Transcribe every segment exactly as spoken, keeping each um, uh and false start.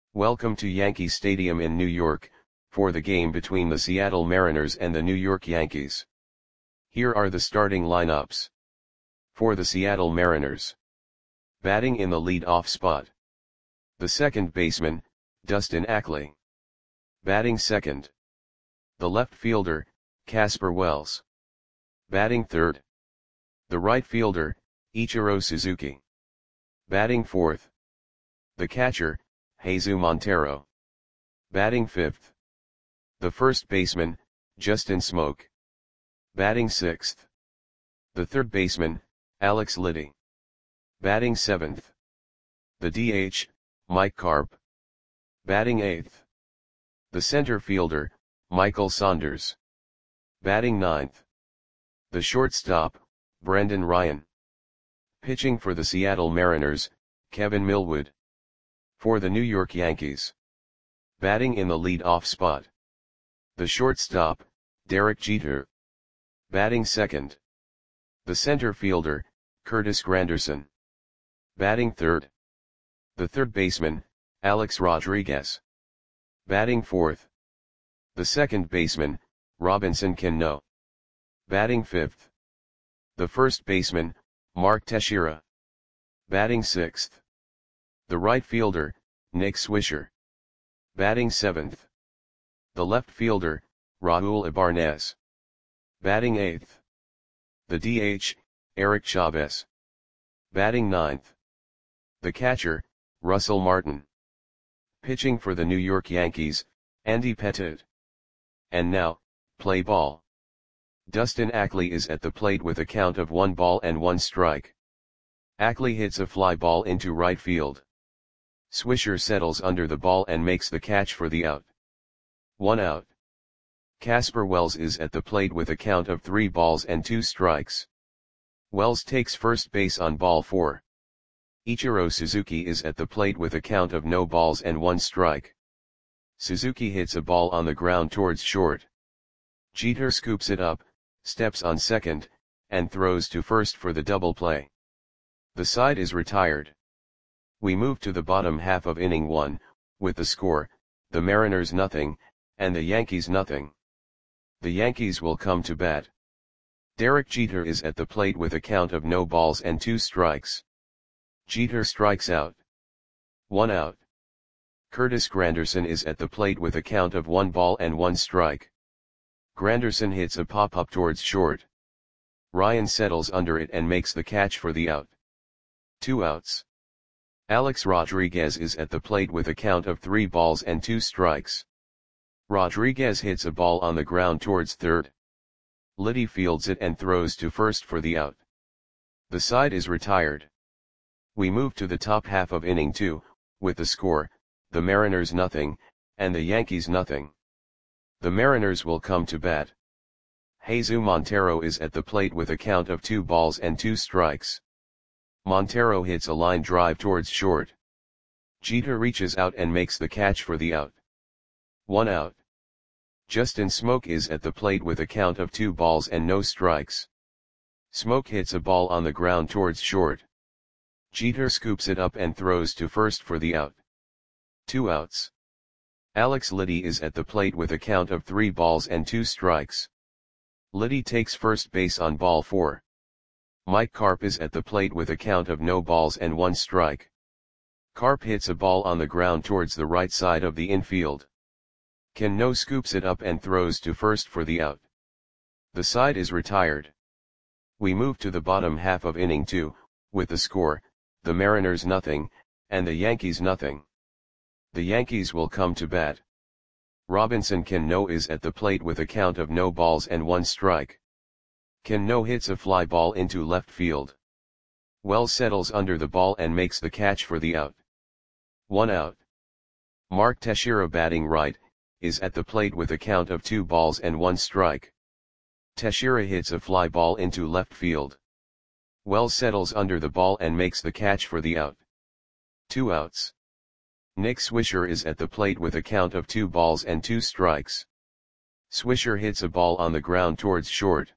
Welcome to Yankee Stadium in New York, for the game between the Seattle Mariners and the New York Yankees. Here are the starting lineups. For the Seattle Mariners. Batting in the lead-off spot. The second baseman, Dustin Ackley. Batting second. The left fielder, Casper Wells. Batting third. The right fielder, Ichiro Suzuki. Batting fourth. The catcher, Jesus Montero. Batting fifth. The first baseman, Justin Smoak. Batting sixth. The third baseman, Alex Liddy. Batting seventh. The D H, Mike Carp. Batting eighth. The center fielder, Michael Saunders. Batting ninth. The shortstop, Brendan Ryan. Pitching for the Seattle Mariners, Kevin Millwood. For the New York Yankees. Batting in the lead-off spot. The shortstop, Derek Jeter. Batting second. The center fielder, Curtis Granderson. Batting third. The third baseman, Alex Rodriguez. Batting fourth. The second baseman, Robinson Cano. Batting fifth. The first baseman, Mark Teixeira. Batting sixth. The right fielder, Nick Swisher. Batting seventh. The left fielder, Raul Ibanez. Batting eighth. The D H, Eric Chavez. Batting ninth. The catcher, Russell Martin. Pitching for the New York Yankees, Andy Pettitte. And now, play ball. Dustin Ackley is at the plate with a count of one ball and one strike. Ackley hits a fly ball into right field. Swisher settles under the ball and makes the catch for the out. One out. Casper Wells is at the plate with a count of three balls and two strikes. Wells takes first base on ball four. Ichiro Suzuki is at the plate with a count of no balls and one strike. Suzuki hits a ball on the ground towards short. Jeter scoops it up, steps on second, and throws to first for the double play. The side is retired. We move to the bottom half of inning one, with the score, the Mariners nothing, and the Yankees nothing. The Yankees will come to bat. Derek Jeter is at the plate with a count of no balls and two strikes. Jeter strikes out. One out. Curtis Granderson is at the plate with a count of one ball and one strike. Granderson hits a pop-up towards short. Ryan settles under it and makes the catch for the out. Two outs. Alex Rodriguez is at the plate with a count of three balls and two strikes. Rodriguez hits a ball on the ground towards third. Liddy fields it and throws to first for the out. The side is retired. We move to the top half of inning two, with the score, the Mariners nothing, and the Yankees nothing. The Mariners will come to bat. Jesus Montero is at the plate with a count of two balls and two strikes. Montero hits a line drive towards short. Jeter reaches out and makes the catch for the out. One out. Justin Smoak is at the plate with a count of two balls and no strikes. Smoak hits a ball on the ground towards short. Jeter scoops it up and throws to first for the out. Two outs. Alex Liddy is at the plate with a count of three balls and two strikes. Liddy takes first base on ball four. Mike Carp is at the plate with a count of no balls and one strike. Carp hits a ball on the ground towards the right side of the infield. Cano scoops it up and throws to first for the out. The side is retired. We move to the bottom half of inning two, with the score, the Mariners nothing, and the Yankees nothing. The Yankees will come to bat. Robinson Cano is at the plate with a count of no balls and one strike. Cano hits a fly ball into left field. Wells settles under the ball and makes the catch for the out. One out. Mark Teixeira, batting right, is at the plate with a count of two balls and one strike. Teixeira hits a fly ball into left field. Wells settles under the ball and makes the catch for the out. Two outs. Nick Swisher is at the plate with a count of two balls and two strikes. Swisher hits a ball on the ground towards short.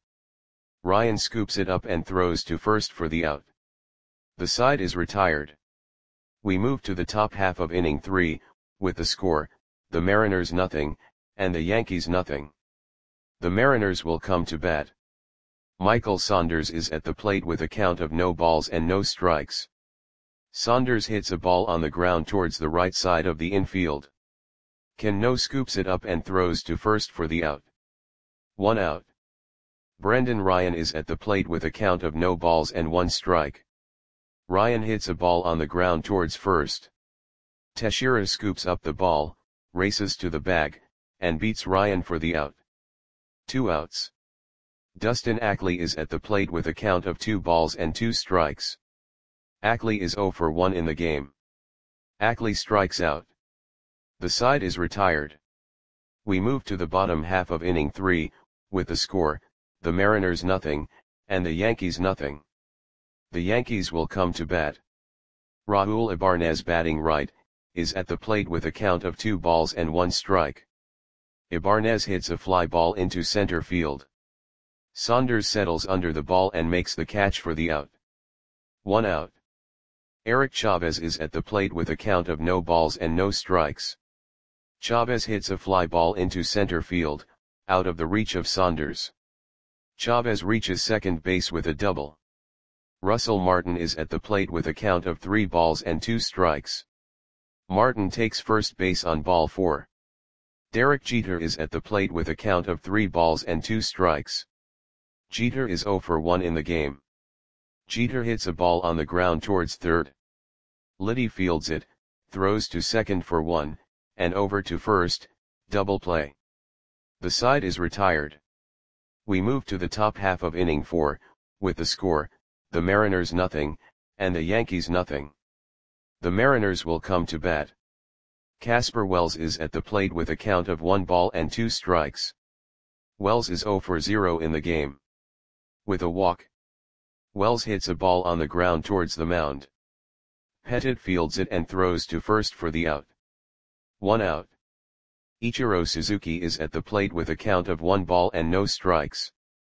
Ryan scoops it up and throws to first for the out. The side is retired. We move to the top half of inning three, with the score, the Mariners nothing, and the Yankees nothing. The Mariners will come to bat. Michael Saunders is at the plate with a count of no balls and no strikes. Saunders hits a ball on the ground towards the right side of the infield. Cano scoops it up and throws to first for the out. One out. Brendan Ryan is at the plate with a count of no balls and one strike. Ryan hits a ball on the ground towards first. Teixeira scoops up the ball, races to the bag, and beats Ryan for the out. Two outs. Dustin Ackley is at the plate with a count of two balls and two strikes. Ackley is zero for one in the game. Ackley strikes out. The side is retired. We move to the bottom half of inning three, with the score, the Mariners nothing, and the Yankees nothing. The Yankees will come to bat. Raul Ibanez, batting right, is at the plate with a count of two balls and one strike. Ibanez hits a fly ball into center field. Saunders settles under the ball and makes the catch for the out. One out. Eric Chavez is at the plate with a count of no balls and no strikes. Chavez hits a fly ball into center field, out of the reach of Saunders. Chavez reaches second base with a double. Russell Martin is at the plate with a count of three balls and two strikes. Martin takes first base on ball four. Derek Jeter is at the plate with a count of three balls and two strikes. Jeter is zero for one in the game. Jeter hits a ball on the ground towards third. Liddy fields it, throws to second for one, and over to first, double play. The side is retired. We move to the top half of inning four, with the score, the Mariners nothing, and the Yankees nothing. The Mariners will come to bat. Casper Wells is at the plate with a count of one ball and two strikes. Wells is zero for zero in the game. With a walk. Wells hits a ball on the ground towards the mound. Pettit fields it and throws to first for the out. One out. Ichiro Suzuki is at the plate with a count of one ball and no strikes.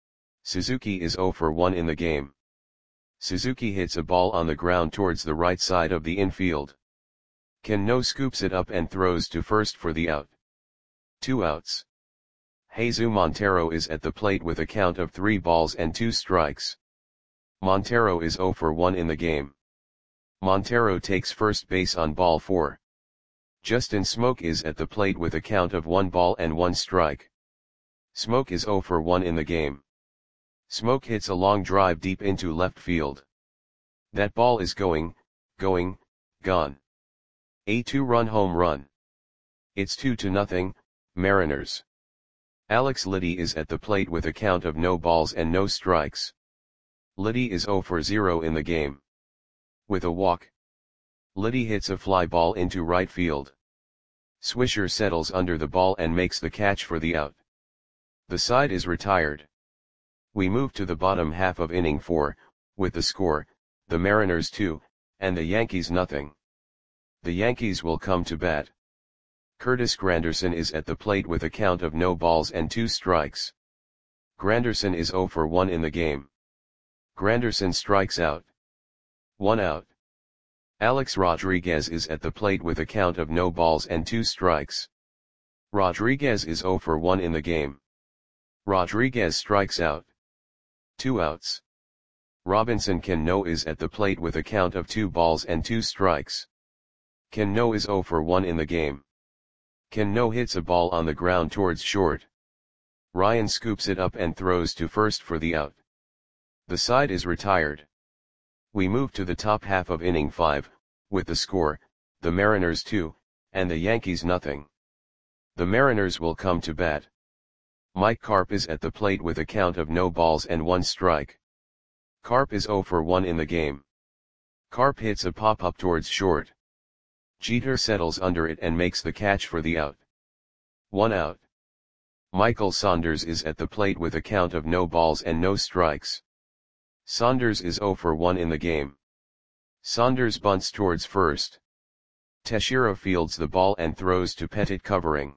Suzuki is zero for one in the game. Suzuki hits a ball on the ground towards the right side of the infield. Cano scoops it up and throws to first for the out. Two outs. Jesus Montero is at the plate with a count of three balls and two strikes. Montero is zero for one in the game. Montero takes first base on ball four. Justin Smoke is at the plate with a count of one ball and one strike. Smoke is zero for one in the game. Smoke hits a long drive deep into left field. That ball is going, going, gone. A two-run home run. It's two to nothing, Mariners. Alex Liddy is at the plate with a count of no balls and no strikes. Liddy is zero for zero in the game. With a walk. Liddy hits a fly ball into right field. Swisher settles under the ball and makes the catch for the out. The side is retired. We move to the bottom half of inning four, with the score, the Mariners two, and the Yankees nothing. The Yankees will come to bat. Curtis Granderson is at the plate with a count of no balls and two strikes. Granderson is zero for one in the game. Granderson strikes out. One out. Alex Rodriguez is at the plate with a count of no balls and two strikes. Rodriguez is zero for one in the game. Rodriguez strikes out. Two outs. Robinson Cano is at the plate with a count of two balls and two strikes. Cano is zero for one in the game. Cano hits a ball on the ground towards short. Ryan scoops it up and throws to first for the out. The side is retired. We move to the top half of inning five, with the score, the Mariners two, and the Yankees nothing. The Mariners will come to bat. Mike Carp is at the plate with a count of no balls and one strike. Carp is zero for one in the game. Carp hits a pop-up towards short. Jeter settles under it and makes the catch for the out. One out. Michael Saunders is at the plate with a count of no balls and no strikes. Saunders is zero for one in the game. Saunders bunts towards first. Teixeira fields the ball and throws to Pettit covering.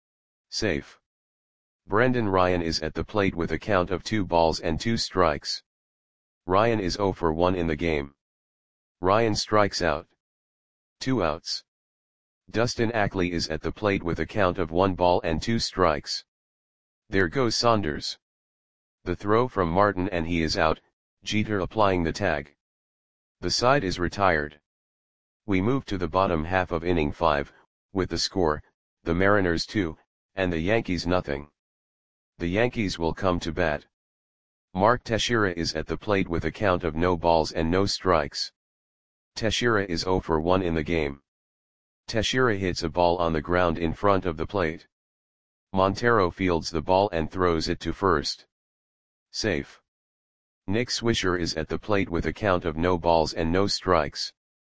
Safe. Brendan Ryan is at the plate with a count of two balls and two strikes. Ryan is zero for one in the game. Ryan strikes out. Two outs. Dustin Ackley is at the plate with a count of one ball and two strikes. There goes Saunders. The throw from Martin and he is out, Jeter applying the tag. The side is retired. We move to the bottom half of inning five, with the score, the Mariners two, and the Yankees nothing. The Yankees will come to bat. Mark Teixeira is at the plate with a count of no balls and no strikes. Teixeira is zero for one in the game. Teixeira hits a ball on the ground in front of the plate. Montero fields the ball and throws it to first. Safe. Nick Swisher is at the plate with a count of no balls and no strikes.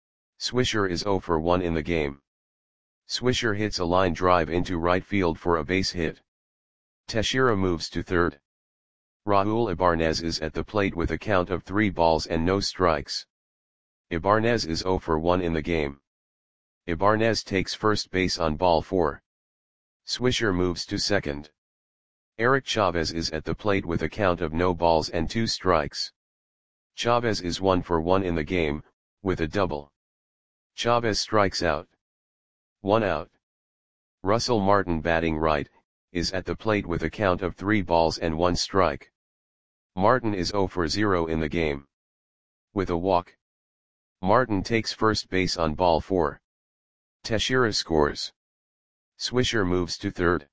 Swisher is zero for one in the game. Swisher hits a line drive into right field for a base hit. Teixeira moves to third. Raul Ibanez is at the plate with a count of three balls and no strikes. Ibanez is zero for one in the game. Ibanez takes first base on ball four. Swisher moves to second. Eric Chavez is at the plate with a count of no balls and two strikes. Chavez is one for one in the game, with a double. Chavez strikes out. One out. Russell Martin, batting right, is at the plate with a count of three balls and one strike. Martin is zero for zero in the game. With a walk. Martin takes first base on ball four. Teixeira scores. Swisher moves to third.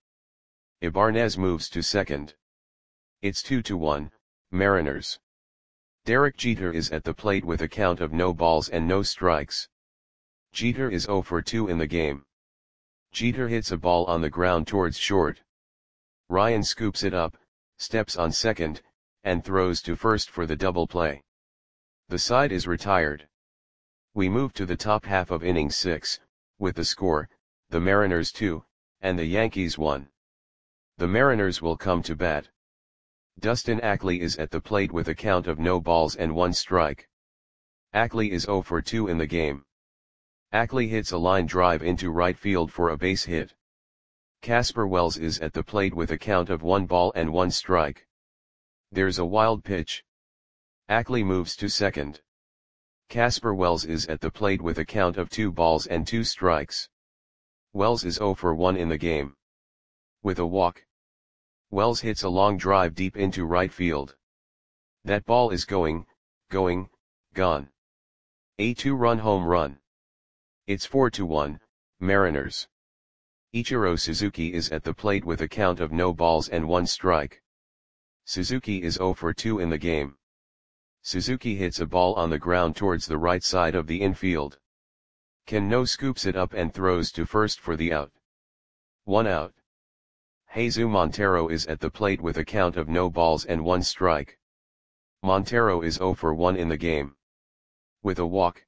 Ibanez moves to second. It's two to one, Mariners. Derek Jeter is at the plate with a count of no balls and no strikes. Jeter is zero for two in the game. Jeter hits a ball on the ground towards short. Ryan scoops it up, steps on second, and throws to first for the double play. The side is retired. We move to the top half of inning six, with the score, the Mariners two, and the Yankees one. The Mariners will come to bat. Dustin Ackley is at the plate with a count of no balls and one strike. Ackley is zero for two in the game. Ackley hits a line drive into right field for a base hit. Casper Wells is at the plate with a count of one ball and one strike. There's a wild pitch. Ackley moves to second. Casper Wells is at the plate with a count of two balls and two strikes. Wells is zero for one in the game. With a walk. Wells hits a long drive deep into right field. That ball is going, going, gone. A two-run home run. It's four to one, Mariners. Ichiro Suzuki is at the plate with a count of no balls and one strike. Suzuki is zero for two in the game. Suzuki hits a ball on the ground towards the right side of the infield. Cano scoops it up and throws to first for the out. One out. Jesus Montero is at the plate with a count of no balls and one strike. Montero is zero for one in the game. With a walk.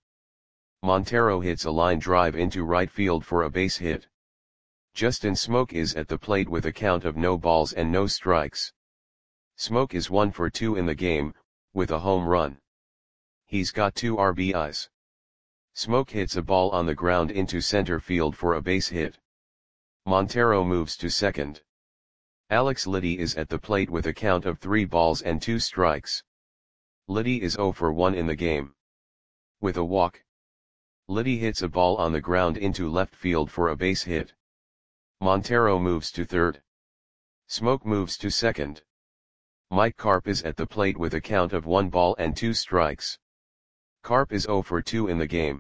Montero hits a line drive into right field for a base hit. Justin Smoak is at the plate with a count of no balls and no strikes. Smoak is one for two in the game, with a home run. He's got two R B Is. Smoak hits a ball on the ground into center field for a base hit. Montero moves to second. Alex Liddy is at the plate with a count of three balls and two strikes. Liddy is zero for one in the game. With a walk. Liddy hits a ball on the ground into left field for a base hit. Montero moves to third. Smoak moves to second. Mike Carp is at the plate with a count of one ball and two strikes. Carp is zero for two in the game.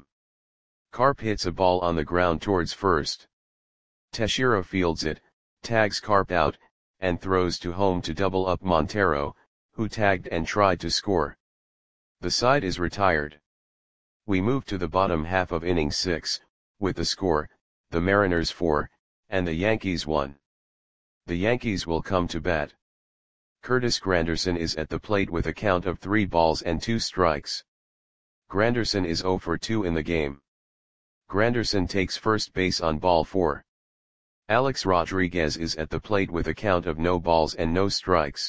Carp hits a ball on the ground towards first. Teixeira fields it, tags Carp out, and throws to home to double up Montero, who tagged and tried to score. The side is retired. We move to the bottom half of inning six, with the score, the Mariners four, and the Yankees one. The Yankees will come to bat. Curtis Granderson is at the plate with a count of three balls and two strikes. Granderson is zero for two in the game. Granderson takes first base on ball four. Alex Rodriguez is at the plate with a count of no balls and no strikes.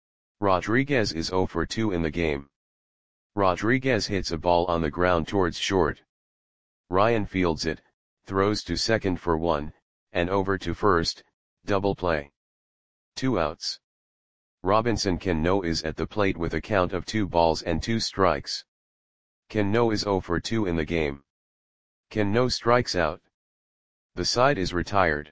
Rodriguez is zero for two in the game. Rodriguez hits a ball on the ground towards short. Ryan fields it, throws to second for one, and over to first, double play. Two outs. Robinson Cano is at the plate with a count of two balls and two strikes. Cano is zero for two in the game. Cano strikes out. The side is retired.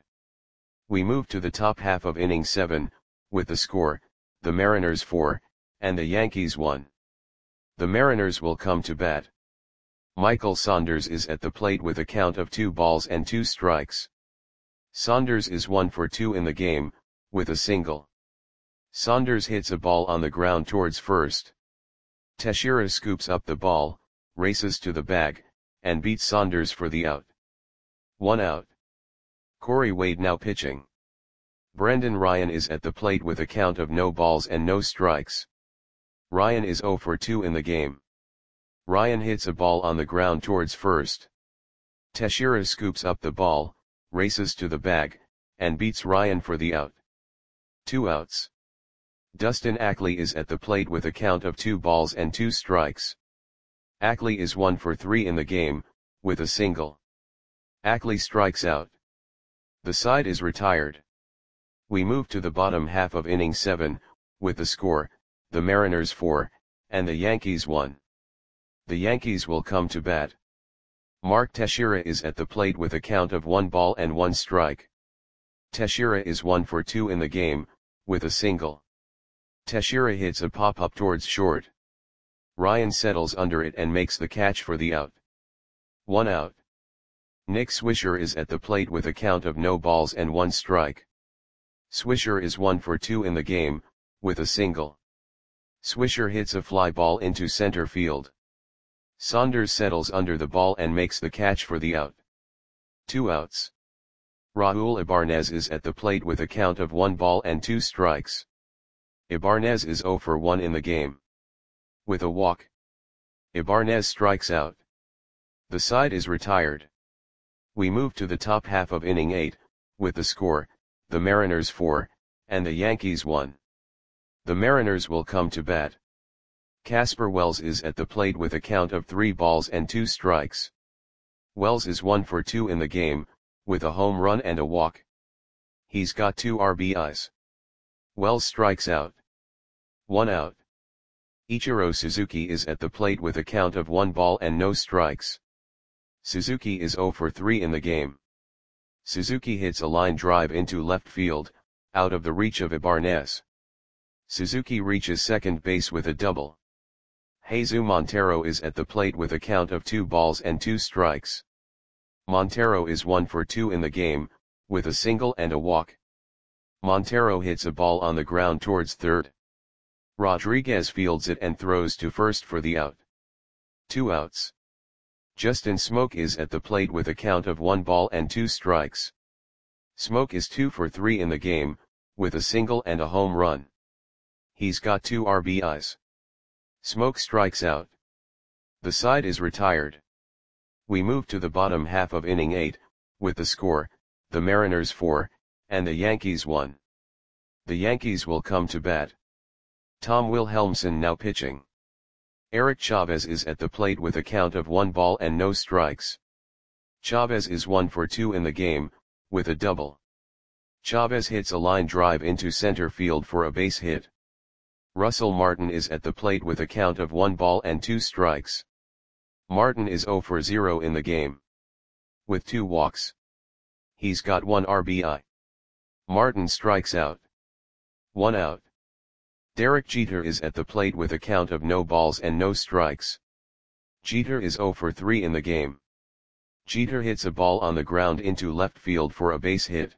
We move to the top half of inning seven, with the score, the Mariners four, and the Yankees one. The Mariners will come to bat. Michael Saunders is at the plate with a count of two balls and two strikes. Saunders is one for two in the game, with a single. Saunders hits a ball on the ground towards first. Teixeira scoops up the ball, races to the bag, and beats Saunders for the out. One out. Corey Wade now pitching. Brendan Ryan is at the plate with a count of no balls and no strikes. Ryan is zero for two in the game. Ryan hits a ball on the ground towards first. Teixeira scoops up the ball, races to the bag, and beats Ryan for the out. Two outs. Dustin Ackley is at the plate with a count of two balls and two strikes. Ackley is one for three in the game, with a single. Ackley strikes out. The side is retired. We move to the bottom half of inning seven, with the score, the Mariners four, and the Yankees one. The Yankees will come to bat. Mark Teixeira is at the plate with a count of one ball and one strike. Teixeira is one for two in the game, with a single. Teixeira hits a pop-up towards short. Ryan settles under it and makes the catch for the out. One out. Nick Swisher is at the plate with a count of no balls and one strike. Swisher is one for two in the game, with a single. Swisher hits a fly ball into center field. Saunders settles under the ball and makes the catch for the out. Two outs. Raul Ibanez is at the plate with a count of one ball and two strikes. Ibanez is zero for one in the game. With a walk. Ibanez strikes out. The side is retired. We move to the top half of inning eight, with the score, the Mariners four, and the Yankees one. The Mariners will come to bat. Casper Wells is at the plate with a count of three balls and two strikes. Wells is one for two in the game, with a home run and a walk. He's got two R B Is. Wells strikes out. One out. Ichiro Suzuki is at the plate with a count of one ball and no strikes. Suzuki is zero for three in the game. Suzuki hits a line drive into left field, out of the reach of Ibanez. Suzuki reaches second base with a double. Jesus Montero is at the plate with a count of two balls and two strikes. Montero is one for two in the game, with a single and a walk. Montero hits a ball on the ground towards third. Rodriguez fields it and throws to first for the out. Two outs. Justin Smoke is at the plate with a count of one ball and two strikes. Smoke is two for three in the game, with a single and a home run. He's got two R B Is. Smoke strikes out. The side is retired. We move to the bottom half of inning eight, with the score, the Mariners four, and the Yankees one. The Yankees will come to bat. Tom Wilhelmsen now pitching. Eric Chavez is at the plate with a count of one ball and no strikes. Chavez is one for two in the game, with a double. Chavez hits a line drive into center field for a base hit. Russell Martin is at the plate with a count of one ball and two strikes. Martin is zero for zero in the game. With two walks. He's got one R B I. Martin strikes out. One out. Derek Jeter is at the plate with a count of no balls and no strikes. Jeter is zero for three in the game. Jeter hits a ball on the ground into left field for a base hit.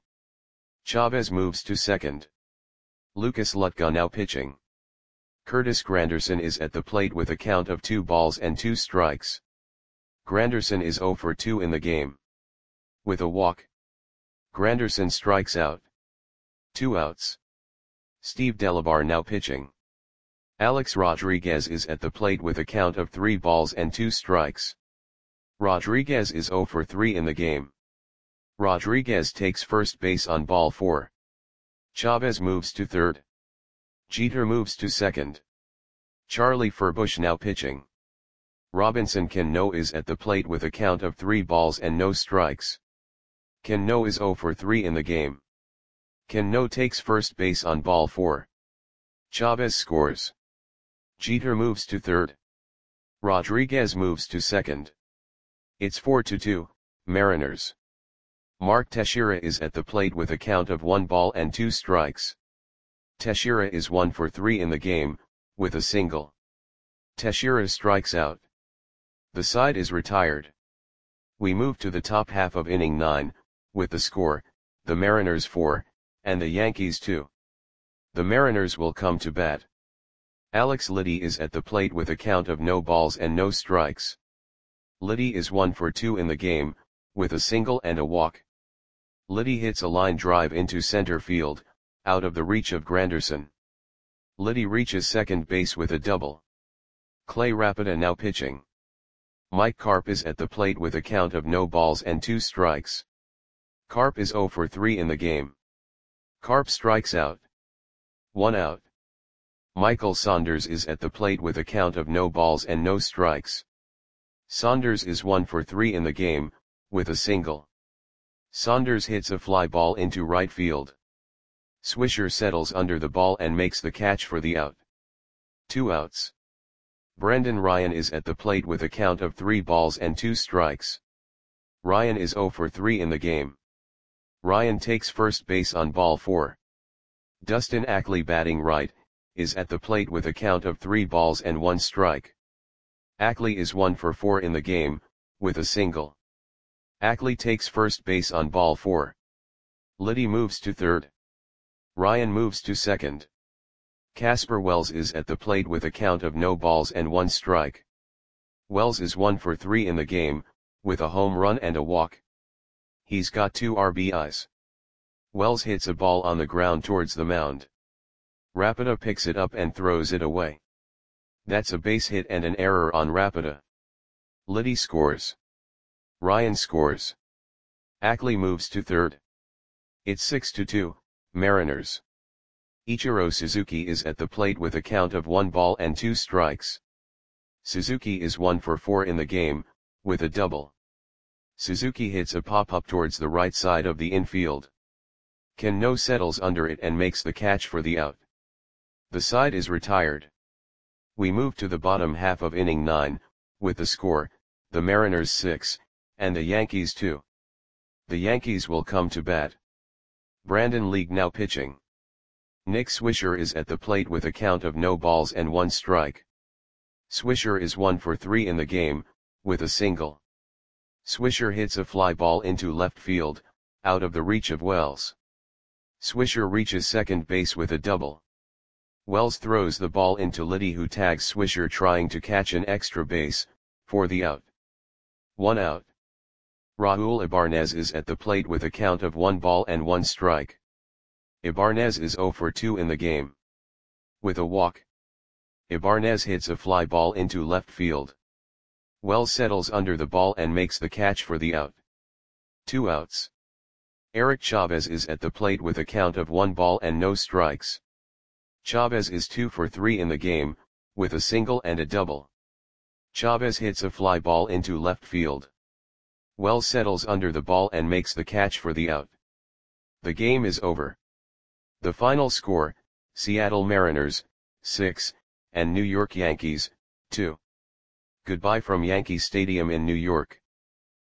Chavez moves to second. Lucas Lutka now pitching. Curtis Granderson is at the plate with a count of two balls and two strikes. Granderson is zero for two in the game. With a walk. Granderson strikes out. Two outs. Steve Delabar now pitching. Alex Rodriguez is at the plate with a count of three balls and two strikes. Rodriguez is zero for three in the game. Rodriguez takes first base on ball four. Chavez moves to third. Jeter moves to second. Charlie Furbush now pitching. Robinson Cano is at the plate with a count of three balls and no strikes. Cano is zero for three in the game. Cano takes first base on ball four. Chavez scores. Jeter moves to third. Rodriguez moves to second. It's four to two, Mariners. Mark Teixeira is at the plate with a count of one ball and two strikes. Teixeira is one for three in the game, with a single. Teixeira strikes out. The side is retired. We move to the top half of inning nine, with the score, the Mariners four, and the Yankees two. The Mariners will come to bat. Alex Liddy is at the plate with a count of no balls and no strikes. Liddy is one for two in the game, with a single and a walk. Liddy hits a line drive into center field, out of the reach of Granderson. Liddy reaches second base with a double. Clay Rapida now pitching. Mike Carp is at the plate with a count of no balls and two strikes. Carp is zero for three in the game. Carp strikes out. One out. Michael Saunders is at the plate with a count of no balls and no strikes. Saunders is one for three in the game, with a single. Saunders hits a fly ball into right field. Swisher settles under the ball and makes the catch for the out. Two outs. Brendan Ryan is at the plate with a count of three balls and two strikes. Ryan is zero for three in the game. Ryan takes first base on ball four. Dustin Ackley, batting right, is at the plate with a count of three balls and one strike. Ackley is one for four in the game, with a single. Ackley takes first base on ball four. Liddy moves to third. Ryan moves to second. Casper Wells is at the plate with a count of no balls and one strike. Wells is one for three in the game, with a home run and a walk. He's got two R B Is. Wells hits a ball on the ground towards the mound. Rapida picks it up and throws it away. That's a base hit and an error on Rapida. Liddy scores. Ryan scores. Ackley moves to third. It's six to two, Mariners. Ichiro Suzuki is at the plate with a count of one ball and two strikes. Suzuki is one for four in the game, with a double. Suzuki hits a pop-up towards the right side of the infield. Cano settles under it and makes the catch for the out. The side is retired. We move to the bottom half of inning nine, with the score, the Mariners six, and the Yankees two. The Yankees will come to bat. Brandon League now pitching. Nick Swisher is at the plate with a count of no balls and one strike. Swisher is one for three in the game, with a single. Swisher hits a fly ball into left field, out of the reach of Wells. Swisher reaches second base with a double. Wells throws the ball into Liddy, who tags Swisher trying to catch an extra base, for the out. One out. Raul Ibanez is at the plate with a count of one ball and one strike. Ibanez is zero for two in the game. With a walk. Ibanez hits a fly ball into left field. Wells settles under the ball and makes the catch for the out. Two outs. Eric Chavez is at the plate with a count of one ball and no strikes. Chavez is two for three in the game, with a single and a double. Chavez hits a fly ball into left field. Wells settles under the ball and makes the catch for the out. The game is over. The final score, Seattle Mariners, six, and New York Yankees, two. Goodbye from Yankee Stadium in New York.